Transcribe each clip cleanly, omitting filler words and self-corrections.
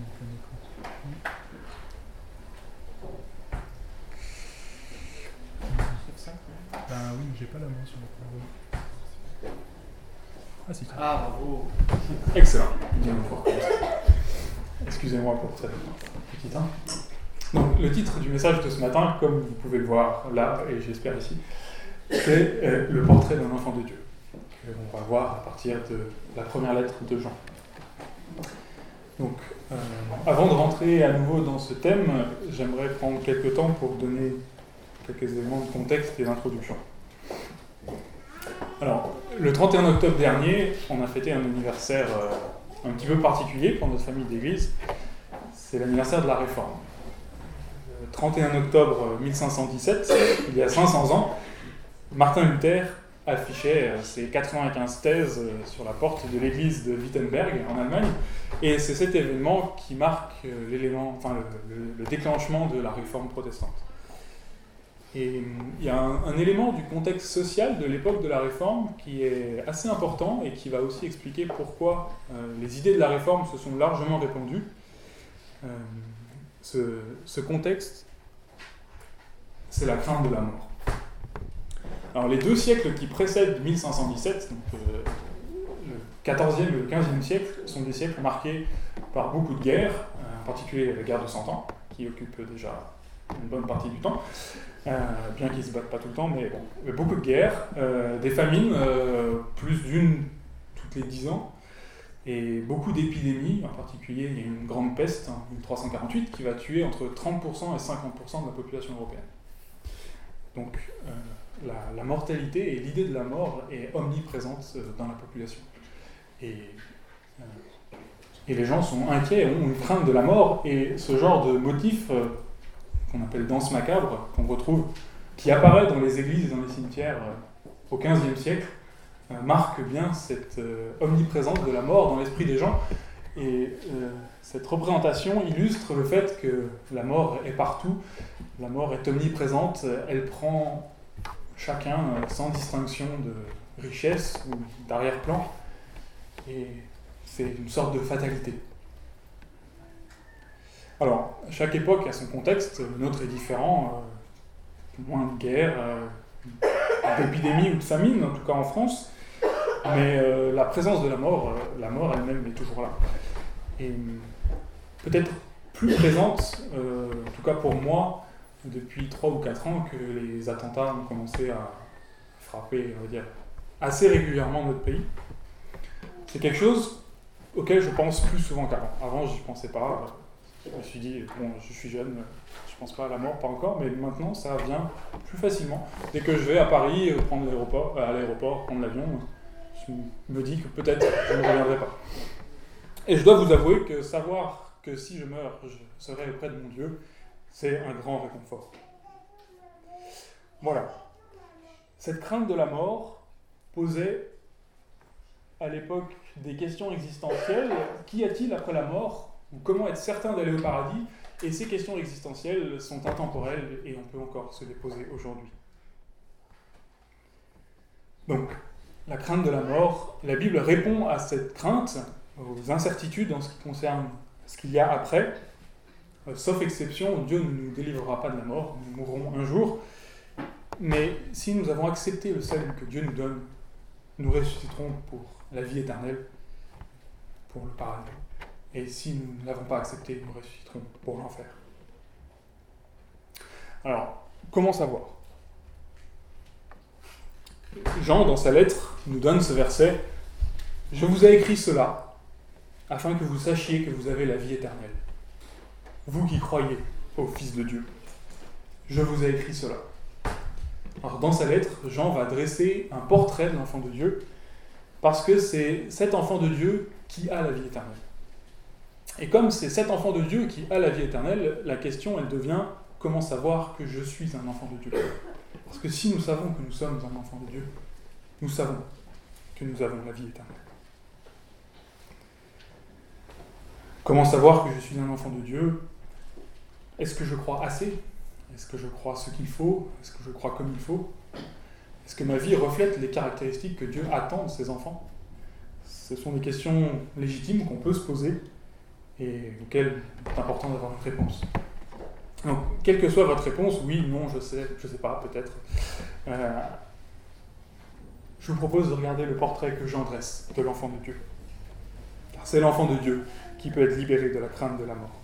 Ben oui, j'ai pas la main sur le clavier. Ah si. Ah, bravo. Excellent. Bien fort. Excusez-moi pour cette petite Donc, le titre du message de ce matin, comme vous pouvez le voir là, et j'espère ici, c'est le portrait d'un enfant de Dieu. On va voir à partir de la première lettre de Jean. Donc, avant de rentrer à nouveau dans ce thème, j'aimerais prendre quelques temps pour donner quelques éléments de contexte et d'introduction. Alors, le 31 octobre dernier, on a fêté un anniversaire un petit peu particulier pour notre famille d'église. C'est l'anniversaire de la Réforme. Le 31 octobre 1517, il y a 500 ans, Martin Luther affichait ses 95 thèses sur la porte de l'église de Wittenberg en Allemagne, et c'est cet événement qui marque le déclenchement de la Réforme protestante. Et il y a un élément du contexte social de l'époque de la Réforme qui est assez important et qui va aussi expliquer pourquoi les idées de la Réforme se sont largement répandues. Ce contexte, c'est la crainte de la mort. Alors les 2 siècles qui précèdent 1517, donc le 14e et le 15e siècle, sont des siècles marqués par beaucoup de guerres, en particulier la guerre de 100 ans, qui occupe déjà une bonne partie du temps, bien qu'ils ne se battent pas tout le temps, mais bon, beaucoup de guerres, des famines, plus d'une toutes les 10 ans, et beaucoup d'épidémies, en particulier il y a une grande peste, 1348, qui va tuer entre 30% et 50% de la population européenne. Donc la mortalité et l'idée de la mort est omniprésente dans la population. Et les gens sont inquiets, ont une crainte de la mort, et ce genre de motif qu'on appelle danse macabre, qu'on retrouve, qui apparaît dans les églises et dans les cimetières au XVe siècle, marque bien cette omniprésence de la mort dans l'esprit des gens. Et cette représentation illustre le fait que la mort est partout, la mort est omniprésente, elle prend chacun sans distinction de richesse ou d'arrière-plan, et c'est une sorte de fatalité. Alors, chaque époque a son contexte, le nôtre est différent, moins de guerre, d'épidémie ou de famine, en tout cas en France, mais la présence de la mort elle-même est toujours là. Et peut-être plus présente, en tout cas pour moi, depuis 3 ou 4 ans que les attentats ont commencé à frapper, on va dire, assez régulièrement notre pays. C'est quelque chose auquel je pense plus souvent qu'avant. Avant, j'y pensais pas. Je me suis dit, bon, je suis jeune, je pense pas à la mort, pas encore, mais maintenant, ça vient plus facilement. Dès que je vais à Paris, prendre à l'aéroport, prendre l'avion, je me dis que peut-être je ne reviendrai pas. Et je dois vous avouer que savoir que si je meurs, je serai auprès de mon Dieu, c'est un grand réconfort. Voilà. Cette crainte de la mort posait à l'époque des questions existentielles. Qu'y a-t-il après la mort ? Ou comment être certain d'aller au paradis ? Et ces questions existentielles sont intemporelles et on peut encore se les poser aujourd'hui. Donc, la crainte de la mort, la Bible répond à cette crainte, aux incertitudes en ce qui concerne ce qu'il y a après. Sauf exception, Dieu ne nous délivrera pas de la mort, nous mourrons un jour. Mais si nous avons accepté le salut que Dieu nous donne, nous ressusciterons pour la vie éternelle, pour le paradis. Et si nous ne l'avons pas accepté, nous ressusciterons pour l'enfer. Alors, comment savoir ? Jean, dans sa lettre, nous donne ce verset « Je vous ai écrit cela, afin que vous sachiez que vous avez la vie éternelle. Vous qui croyez au Fils de Dieu. Je vous ai écrit cela. » Alors, dans sa lettre, Jean va dresser un portrait de l'enfant de Dieu, parce que c'est cet enfant de Dieu qui a la vie éternelle. Et comme c'est cet enfant de Dieu qui a la vie éternelle, la question, elle devient « Comment savoir que je suis un enfant de Dieu ?» Parce que si nous savons que nous sommes un enfant de Dieu, nous savons que nous avons la vie éternelle. Comment savoir que je suis un enfant de Dieu ? Est-ce que je crois assez ? Est-ce que je crois ce qu'il faut ? Est-ce que je crois comme il faut ? Est-ce que ma vie reflète les caractéristiques que Dieu attend de ses enfants ? Ce sont des questions légitimes qu'on peut se poser, et auquel il est important d'avoir une réponse. Donc, quelle que soit votre réponse, oui, non, je sais pas, peut-être, je vous propose de regarder le portrait que Jean dresse de l'enfant de Dieu. Car c'est l'enfant de Dieu qui peut être libéré de la crainte de la mort.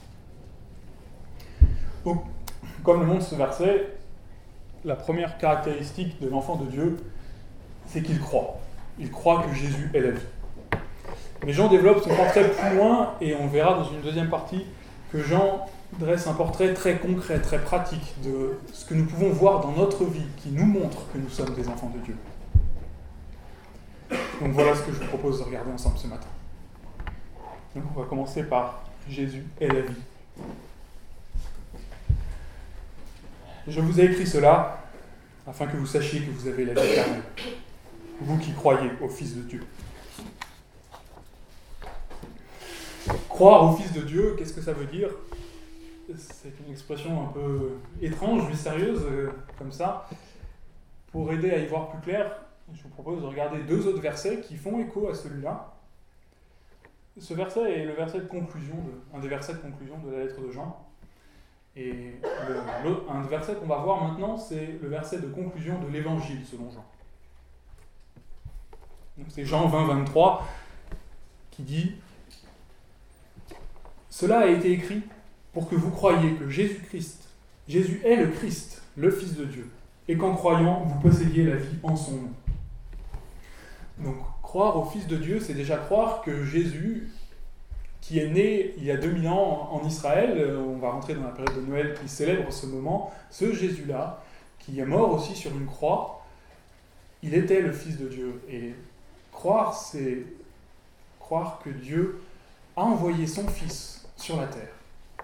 Donc, comme le montre ce verset, la première caractéristique de l'enfant de Dieu, c'est qu'il croit. Il croit que Jésus est la vie. Mais Jean développe son portrait plus loin, et on verra dans une deuxième partie que Jean dresse un portrait très concret, très pratique de ce que nous pouvons voir dans notre vie, qui nous montre que nous sommes des enfants de Dieu. Donc voilà ce que je vous propose de regarder ensemble ce matin. Donc on va commencer par Jésus est la vie. Je vous ai écrit cela afin que vous sachiez que vous avez la vie éternelle, vous qui croyez au Fils de Dieu. Croire au Fils de Dieu, qu'est-ce que ça veut dire ? C'est une expression un peu étrange, mystérieuse, comme ça. Pour aider à y voir plus clair, je vous propose de regarder deux autres versets qui font écho à celui-là. Ce verset est le verset de conclusion, un des versets de conclusion de la lettre de Jean. Et un verset qu'on va voir maintenant, c'est le verset de conclusion de l'Évangile selon Jean. Donc c'est Jean 20, 23 qui dit « Cela a été écrit pour que vous croyiez que Jésus est le Christ, le Fils de Dieu, et qu'en croyant, vous possédiez la vie en son nom. » Donc, croire au Fils de Dieu, c'est déjà croire que Jésus, qui est né il y a 2000 ans en Israël, on va rentrer dans la période de Noël qui célèbre ce moment, ce Jésus-là, qui est mort aussi sur une croix, il était le Fils de Dieu. Et croire, c'est croire que Dieu a envoyé son Fils sur la terre.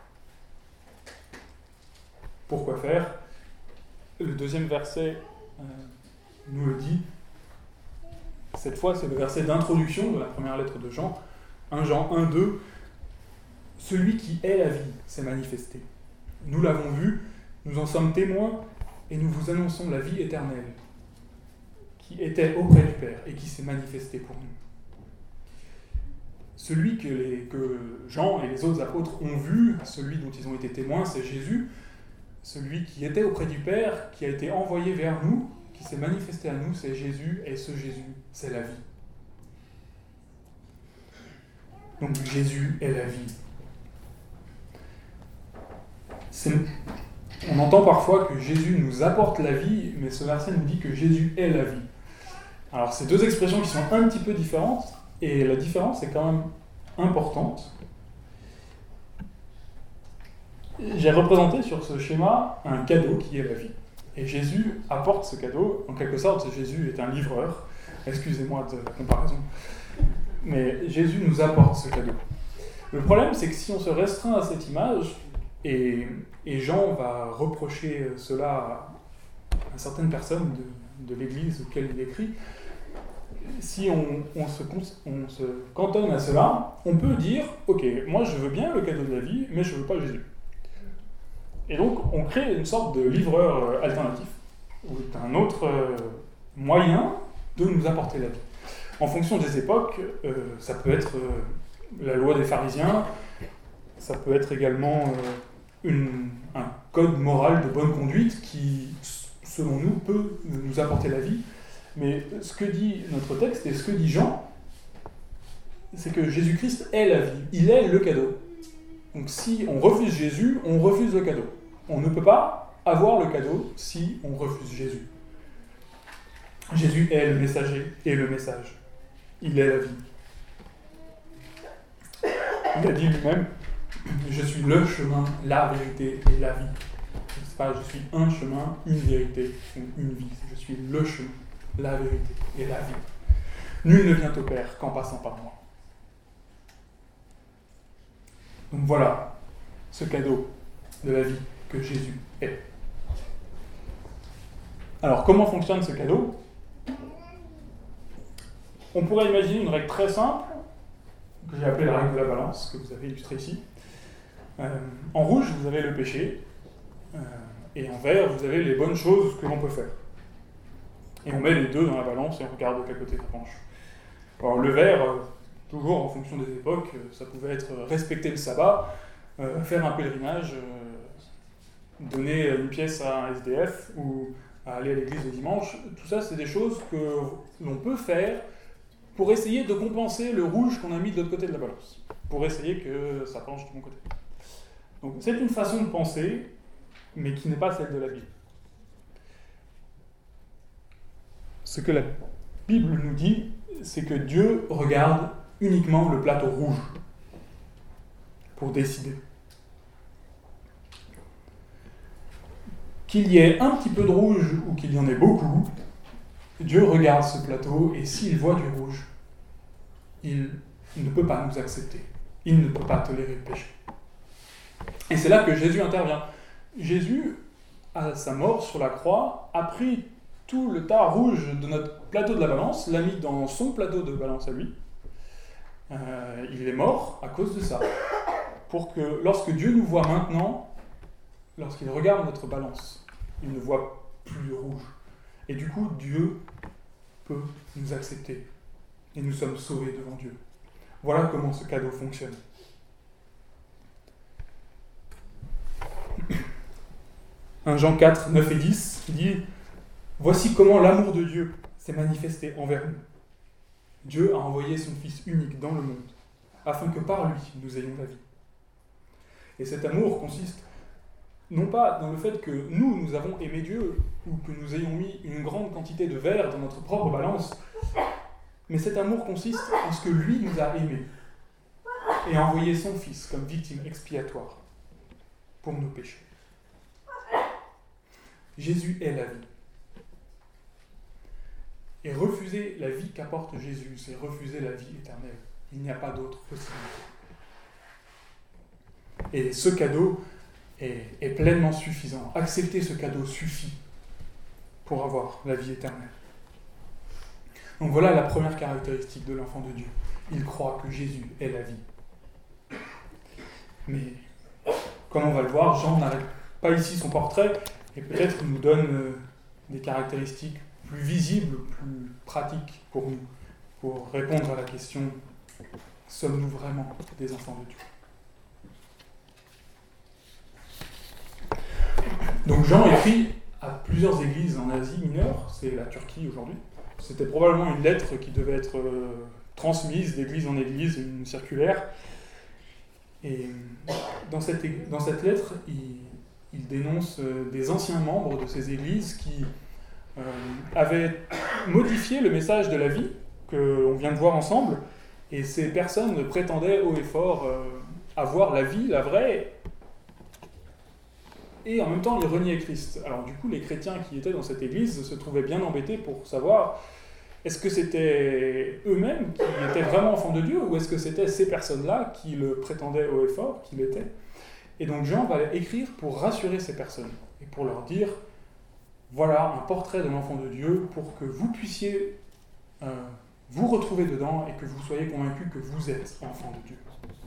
Pourquoi faire ? Le deuxième verset nous le dit. Cette fois, c'est le verset d'introduction de la première lettre de Jean, 1 Jean 1, 2. « Celui qui est la vie s'est manifesté. Nous l'avons vu, nous en sommes témoins, et nous vous annonçons la vie éternelle, qui était auprès du Père et qui s'est manifestée pour nous. » Celui que Jean et les autres apôtres ont vu, celui dont ils ont été témoins, c'est Jésus, celui qui était auprès du Père, qui a été envoyé vers nous, qui s'est manifesté à nous, c'est Jésus, et ce Jésus, c'est la vie. Donc Jésus est la vie. On entend parfois que Jésus nous apporte la vie, mais ce verset nous dit que Jésus est la vie. Alors c'est deux expressions qui sont un petit peu différentes, et la différence est quand même importante. J'ai représenté sur ce schéma un cadeau qui est la vie. Et Jésus apporte ce cadeau. En quelque sorte, Jésus est un livreur. Excusez-moi de la comparaison. Mais Jésus nous apporte ce cadeau. Le problème, c'est que si on se restreint à cette image, et Jean va reprocher cela à certaines personnes de l'Église auquel il écrit, si on se cantonne à cela, on peut dire « Ok, moi je veux bien le cadeau de la vie, mais je ne veux pas Jésus. » Et donc, on crée une sorte de livreur alternatif, ou un autre moyen de nous apporter la vie. En fonction des époques, ça peut être la loi des pharisiens, ça peut être également un code moral de bonne conduite qui, selon nous, peut nous apporter la vie. Mais ce que dit notre texte et ce que dit Jean, c'est que Jésus-Christ est la vie, il est le cadeau. Donc si on refuse Jésus, on refuse le cadeau. On ne peut pas avoir le cadeau si on refuse Jésus. Jésus est le messager et le message. Il est la vie. Il a dit lui-même, « Je suis le chemin, la vérité et la vie. » C'est pas « je suis un chemin, une vérité ou une vie. » Je suis le chemin, la vérité et la vie. Nul ne vient au Père qu'en passant par moi. Donc voilà ce cadeau de la vie que Jésus est. Alors, comment fonctionne ce cadeau ? On pourrait imaginer une règle très simple, que j'ai appelée la règle de la balance, que vous avez illustrée ici. En rouge, vous avez le péché, et en vert, vous avez les bonnes choses que l'on peut faire. Et on met les deux dans la balance et on regarde de quel côté ça penche. Alors, le vert, toujours en fonction des époques, ça pouvait être respecter le sabbat, faire un pèlerinage, donner une pièce à un SDF ou à aller à l'église le dimanche. Tout ça, c'est des choses que l'on peut faire pour essayer de compenser le rouge qu'on a mis de l'autre côté de la balance, pour essayer que ça penche de mon côté. Donc c'est une façon de penser, mais qui n'est pas celle de la Bible. Ce que la Bible nous dit, c'est que Dieu regarde uniquement le plateau rouge pour décider. Qu'il y ait un petit peu de rouge ou qu'il y en ait beaucoup, Dieu regarde ce plateau et s'il voit du rouge, il ne peut pas nous accepter. Il ne peut pas tolérer le péché. Et c'est là que Jésus intervient. Jésus, à sa mort sur la croix, a pris tout le tas rouge de notre plateau de la balance, l'a mis dans son plateau de balance à lui. Il est mort à cause de ça. Pour que lorsque Dieu nous voit maintenant, lorsqu'il regarde notre balance, il ne voit plus le rouge. Et du coup, Dieu peut nous accepter. Et nous sommes sauvés devant Dieu. Voilà comment ce cadeau fonctionne. 1 Jean 4, 9 et 10 dit « Voici comment l'amour de Dieu s'est manifesté envers nous. Dieu a envoyé son Fils unique dans le monde, afin que par lui nous ayons la vie. Et cet amour consiste non pas dans le fait que nous avons aimé Dieu, ou que nous ayons mis une grande quantité de verre dans notre propre balance, mais cet amour consiste en ce que lui nous a aimés et a envoyé son Fils comme victime expiatoire pour nos péchés. Jésus est la vie. Et refuser la vie qu'apporte Jésus, c'est refuser la vie éternelle. Il n'y a pas d'autre possibilité. Et ce cadeau est pleinement suffisant. Accepter ce cadeau suffit pour avoir la vie éternelle. Donc voilà la première caractéristique de l'enfant de Dieu. Il croit que Jésus est la vie. Mais, comme on va le voir, Jean n'arrête pas ici son portrait et peut-être nous donne des caractéristiques plus visibles, plus pratiques pour nous, pour répondre à la question « Sommes-nous vraiment des enfants de Dieu ?» Donc Jean écrit à plusieurs églises en Asie mineure, c'est la Turquie aujourd'hui. C'était probablement une lettre qui devait être transmise d'église en église, une circulaire. Et dans cette lettre, il dénonce des anciens membres de ces églises qui avaient modifié le message de la vie que l'on vient de voir ensemble. Et ces personnes prétendaient haut et fort avoir la vie, la vraie, et en même temps ils reniaient Christ. Alors du coup, les chrétiens qui étaient dans cette église se trouvaient bien embêtés pour savoir est-ce que c'était eux-mêmes qui étaient vraiment enfants de Dieu ou est-ce que c'était ces personnes-là qui le prétendaient haut et fort, qui l'étaient. Et donc Jean va écrire pour rassurer ces personnes et pour leur dire voilà un portrait de l'enfant de Dieu pour que vous puissiez vous retrouver dedans et que vous soyez convaincus que vous êtes enfants de Dieu.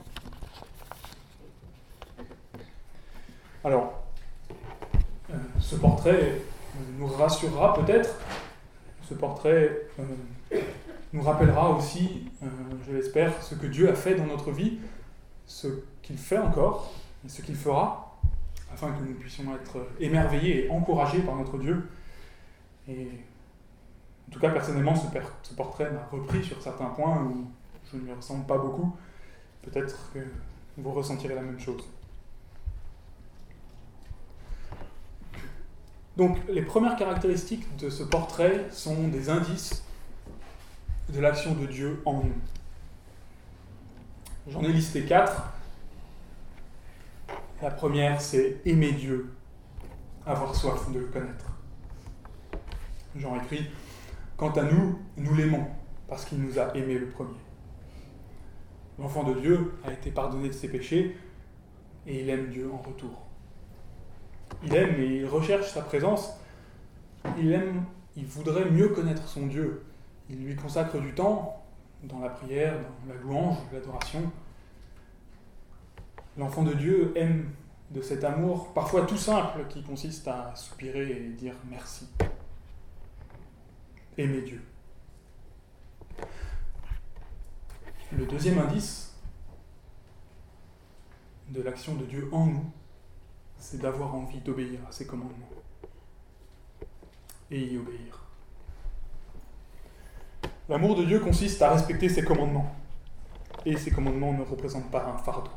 Alors, ce portrait nous rassurera peut-être, ce portrait nous rappellera aussi, je l'espère, ce que Dieu a fait dans notre vie, ce qu'il fait encore et ce qu'il fera, afin que nous puissions être émerveillés et encouragés par notre Dieu. Et en tout cas, personnellement, ce portrait m'a repris sur certains points où je ne lui ressemble pas beaucoup. Peut-être que vous ressentirez la même chose. Donc, les premières caractéristiques de ce portrait sont des indices de l'action de Dieu en nous. J'en ai listé 4. La première, c'est aimer Dieu, avoir soif de le connaître. Jean écrit « Quant à nous, nous l'aimons, parce qu'il nous a aimés le premier. » L'enfant de Dieu a été pardonné de ses péchés, et il aime Dieu en retour. Il aime et il recherche sa présence. Il voudrait mieux connaître son Dieu. Il lui consacre du temps dans la prière, dans la louange, l'adoration. L'enfant de Dieu aime de cet amour parfois tout simple qui consiste à soupirer et dire merci. Aimer Dieu. Le deuxième indice de l'action de Dieu en nous, c'est d'avoir envie d'obéir à ses commandements et y obéir. L'amour de Dieu consiste à respecter ses commandements, et ces commandements ne représentent pas un fardeau.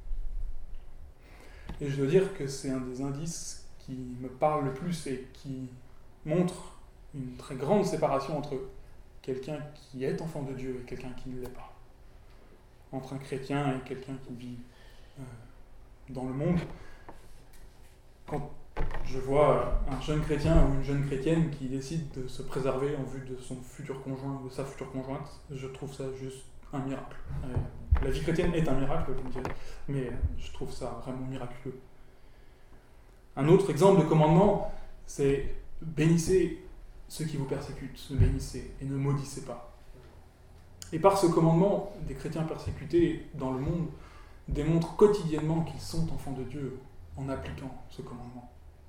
Et je dois dire que c'est un des indices qui me parle le plus et qui montre une très grande séparation entre quelqu'un qui est enfant de Dieu et quelqu'un qui ne l'est pas. Entre un chrétien et quelqu'un qui vit dans le monde. Quand je vois un jeune chrétien ou une jeune chrétienne qui décide de se préserver en vue de son futur conjoint ou de sa future conjointe, je trouve ça juste un miracle. La vie chrétienne est un miracle, vous me direz, mais je trouve ça vraiment miraculeux. Un autre exemple de commandement, c'est bénissez ceux qui vous persécutent, bénissez et ne maudissez pas. Et par ce commandement, des chrétiens persécutés dans le monde démontrent quotidiennement qu'ils sont enfants de Dieu en appliquant ce commandement.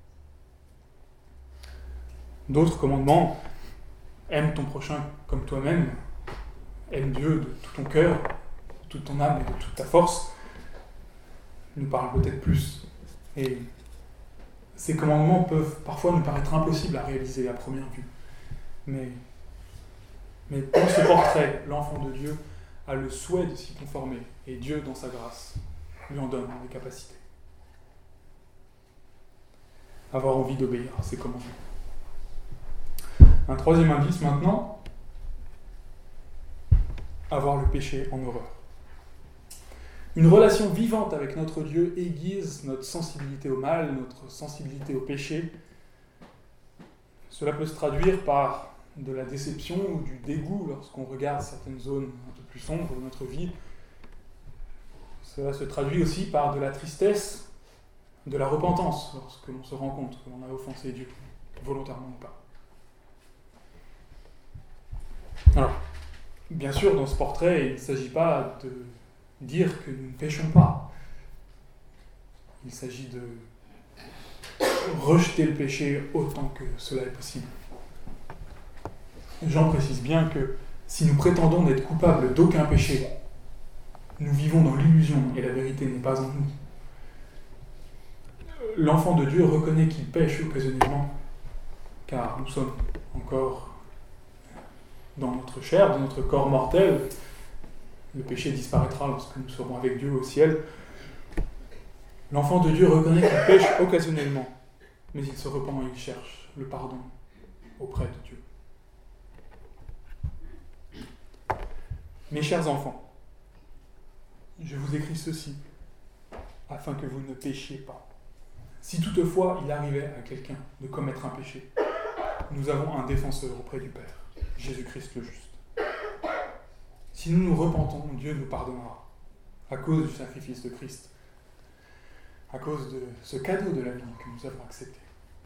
D'autres commandements, aime ton prochain comme toi-même, aime Dieu de tout ton cœur, de toute ton âme et de toute ta force, nous parlent peut-être plus. Et ces commandements peuvent parfois nous paraître impossibles à réaliser à première vue. Mais dans ce portrait, l'enfant de Dieu a le souhait de s'y conformer, et Dieu, dans sa grâce, lui en donne les capacités. Avoir envie d'obéir à ses commandements. Un troisième indice maintenant, avoir le péché en horreur. Une relation vivante avec notre Dieu aiguise notre sensibilité au mal, notre sensibilité au péché. Cela peut se traduire par de la déception ou du dégoût lorsqu'on regarde certaines zones un peu plus sombres de notre vie. Cela se traduit aussi par de la tristesse, de la repentance lorsque l'on se rend compte que l'on a offensé Dieu, volontairement ou pas. Alors, bien sûr, dans ce portrait, il ne s'agit pas de dire que nous ne péchons pas. Il s'agit de rejeter le péché autant que cela est possible. Jean précise bien que si nous prétendons n'être coupables d'aucun péché, nous vivons dans l'illusion et la vérité n'est pas en nous. L'enfant de Dieu reconnaît qu'il pêche occasionnellement, car nous sommes encore dans notre chair, dans notre corps mortel. Le péché disparaîtra lorsque nous serons avec Dieu au ciel. L'enfant de Dieu reconnaît qu'il pêche occasionnellement, mais il se repent et il cherche le pardon auprès de Dieu. Mes chers enfants, je vous écris ceci, afin que vous ne péchiez pas. Si toutefois il arrivait à quelqu'un de commettre un péché, nous avons un défenseur auprès du Père, Jésus-Christ le juste. Si nous nous repentons, Dieu nous pardonnera, à cause du sacrifice de Christ, à cause de ce cadeau de la vie que nous avons accepté.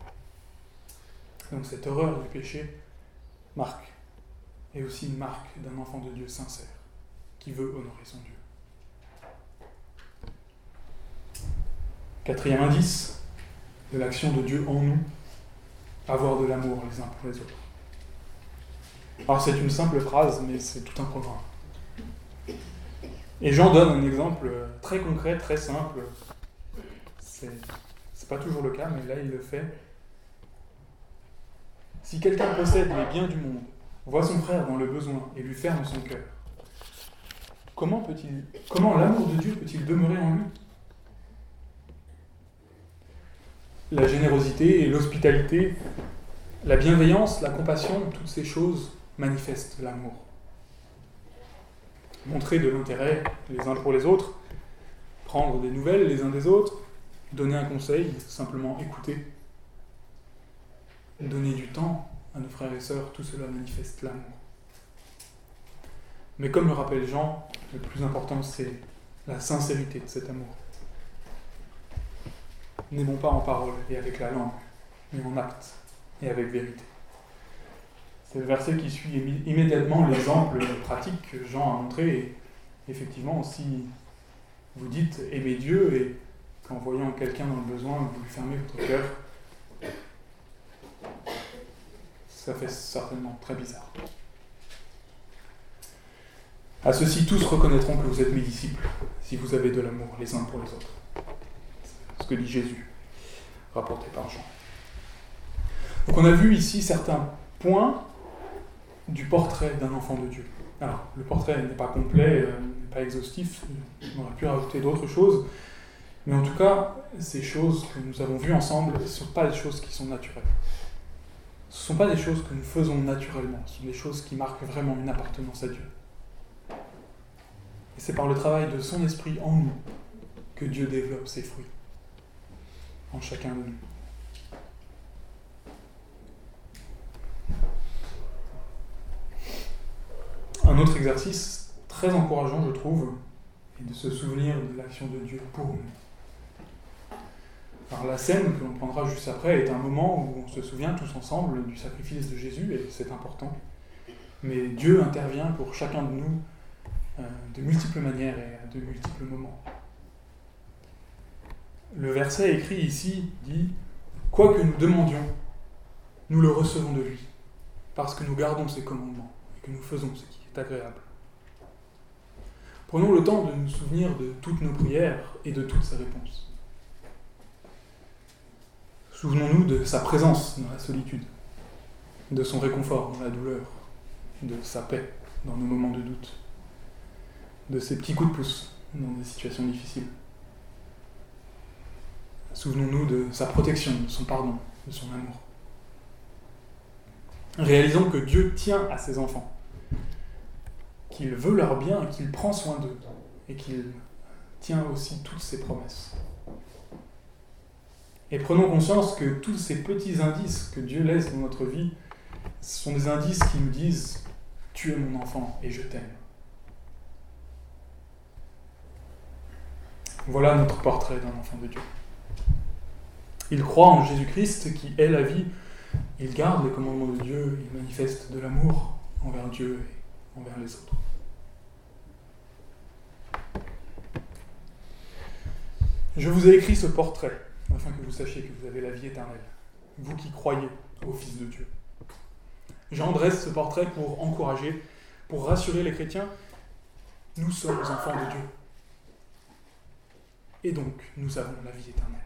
Donc cette horreur du péché est aussi une marque d'un enfant de Dieu sincère, qui veut honorer son Dieu. Quatrième indice de l'action de Dieu en nous, avoir de l'amour les uns pour les autres. Alors c'est une simple phrase, mais c'est tout un programme. Et Jean donne un exemple très concret, très simple. C'est pas toujours le cas, mais là il le fait. Si quelqu'un possède les biens du monde, voit son frère dans le besoin et lui ferme son cœur, comment l'amour de Dieu peut-il demeurer en lui ? La générosité et l'hospitalité, la bienveillance, la compassion, toutes ces choses manifestent l'amour. Montrer de l'intérêt les uns pour les autres, prendre des nouvelles les uns des autres, donner un conseil, simplement écouter, donner du temps à nos frères et sœurs, tout cela manifeste l'amour. Mais comme le rappelle Jean, le plus important c'est la sincérité de cet amour. N'aimons pas en parole et avec la langue, mais en acte et avec vérité. C'est le verset qui suit immédiatement l'exemple pratique que Jean a montré. Et effectivement, si vous dites « aimez Dieu » et qu'en voyant quelqu'un dans le besoin, vous lui fermez votre cœur, ça fait certainement très bizarre. À ceux-ci, tous reconnaîtront que vous êtes mes disciples, si vous avez de l'amour les uns pour les autres. C'est ce que dit Jésus, rapporté par Jean. Donc on a vu ici certains points du portrait d'un enfant de Dieu. Alors, le portrait n'est pas complet, n'est pas exhaustif, on aurait pu rajouter d'autres choses, mais en tout cas, ces choses que nous avons vues ensemble, ce ne sont pas des choses qui sont naturelles. Ce ne sont pas des choses que nous faisons naturellement, ce sont des choses qui marquent vraiment une appartenance à Dieu. Et c'est par le travail de son esprit en nous que Dieu développe ses fruits, en chacun de nous. Un autre exercice très encourageant, je trouve, est de se souvenir de l'action de Dieu pour nous. Alors la scène que l'on prendra juste après est un moment où on se souvient tous ensemble du sacrifice de Jésus, et c'est important. Mais Dieu intervient pour chacun de nous de multiples manières et à de multiples moments. Le verset écrit ici dit « Quoi que nous demandions, nous le recevons de lui, parce que nous gardons ses commandements et que nous faisons ce qui est agréable. » Prenons le temps de nous souvenir de toutes nos prières et de toutes ses réponses. Souvenons-nous de sa présence dans la solitude, de son réconfort dans la douleur, de sa paix dans nos moments de doute, de ses petits coups de pouce dans des situations difficiles. Souvenons-nous de sa protection, de son pardon, de son amour. Réalisons que Dieu tient à ses enfants, qu'il veut leur bien, qu'il prend soin d'eux, et qu'il tient aussi toutes ses promesses. Et prenons conscience que tous ces petits indices que Dieu laisse dans notre vie sont des indices qui nous disent « Tu es mon enfant et je t'aime ». Voilà notre portrait d'un enfant de Dieu. Il croit en Jésus-Christ qui est la vie, il garde les commandements de Dieu, il manifeste de l'amour envers Dieu et envers les autres. Je vous ai écrit ce portrait afin que vous sachiez que vous avez la vie éternelle, vous qui croyez au Fils de Dieu. Jean dresse ce portrait pour encourager, pour rassurer les chrétiens, nous sommes enfants de Dieu. Et donc, nous avons la vie éternelle.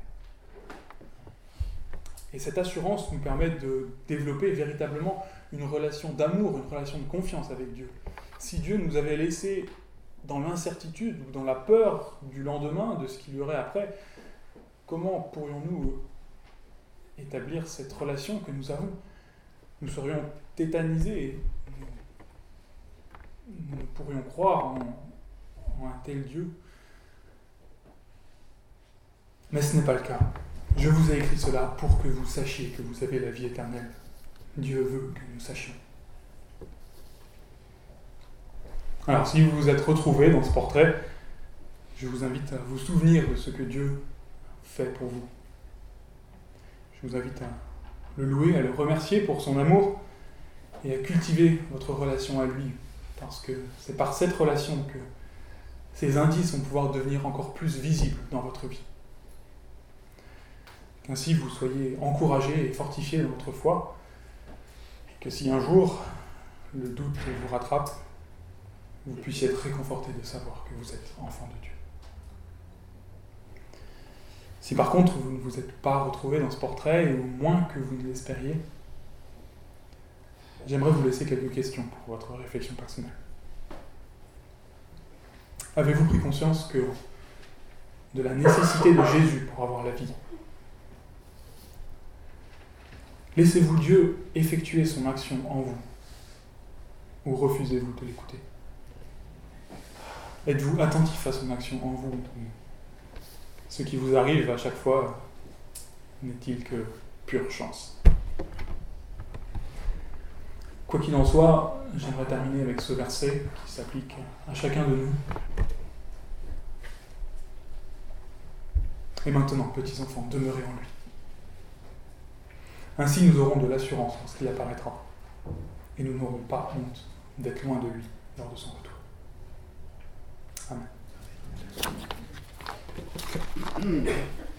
Et cette assurance nous permet de développer véritablement une relation d'amour, une relation de confiance avec Dieu. Si Dieu nous avait laissés dans l'incertitude ou dans la peur du lendemain, de ce qu'il y aurait après, comment pourrions-nous établir cette relation que nous avons ? Nous serions tétanisés et nous ne pourrions croire en un tel Dieu. Mais ce n'est pas le cas. Je vous ai écrit cela pour que vous sachiez que vous avez la vie éternelle. Dieu veut que nous sachions. Alors, si vous vous êtes retrouvés dans ce portrait, je vous invite à vous souvenir de ce que Dieu fait pour vous. Je vous invite à le louer, à le remercier pour son amour et à cultiver votre relation à lui, parce que c'est par cette relation que ces indices vont pouvoir devenir encore plus visibles dans votre vie. Qu'ainsi vous soyez encouragés et fortifiés dans votre foi, et que si un jour le doute vous rattrape, vous puissiez être réconfortés de savoir que vous êtes enfant de Dieu. Si par contre vous ne vous êtes pas retrouvé dans ce portrait, ou moins que vous ne l'espériez, j'aimerais vous laisser quelques questions pour votre réflexion personnelle. Avez-vous pris conscience de la nécessité de Jésus pour avoir la vie ? Laissez-vous Dieu effectuer son action en vous, ou refusez-vous de l'écouter ? Êtes-vous attentif à son action en vous ? Ce qui vous arrive à chaque fois n'est-il que pure chance ? Quoi qu'il en soit, j'aimerais terminer avec ce verset qui s'applique à chacun de nous. Et maintenant, petits enfants, demeurez en lui. Ainsi nous aurons de l'assurance lorsqu'il apparaîtra, et nous n'aurons pas honte d'être loin de lui lors de son retour. Amen.